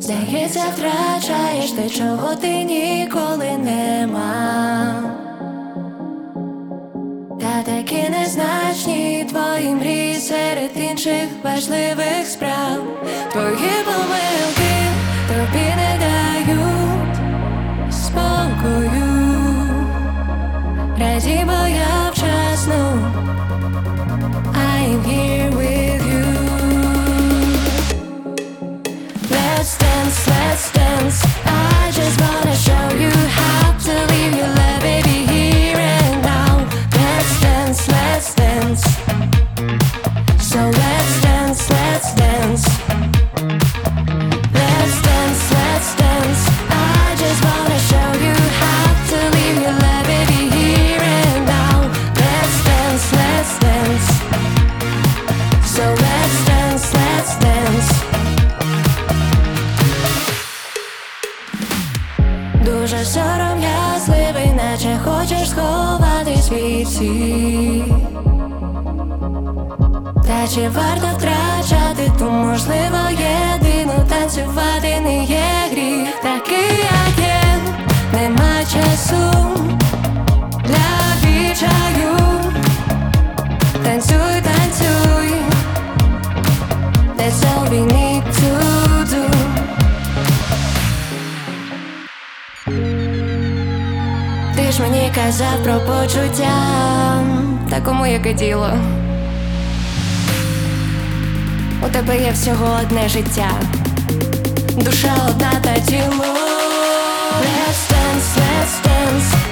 Здається, втрачаєш те, чого ти ніколи не мав. Та такі незначні твої мрії серед інших важливих справ. Твої помилки тобі не дають спокою. Радій, бо я вчасно. I'm here with you. Let's dance, let's dance. I just wanna show you how to live your life, baby, here and now. Let's dance, let's dance. So let's dance, let's dance. Let's dance, let's dance. I just wanna show you how to live your life, baby, here and now. Let's dance, let's dance. So let's dance, let's dance. Дуже сором'язливий, наче хочеш сховати свій ціль. Та чи варто втрачати ту, можливо, єдину? Танцювати не є гріх. Такий, як є, нема часу для відчаю. Танцюй, танцюй, that's all we need to do. Ти ж мені казав про почуття, та кому яке діло? У тебе є всього одне життя, душа одна та тіло. Let's dance, let's dance.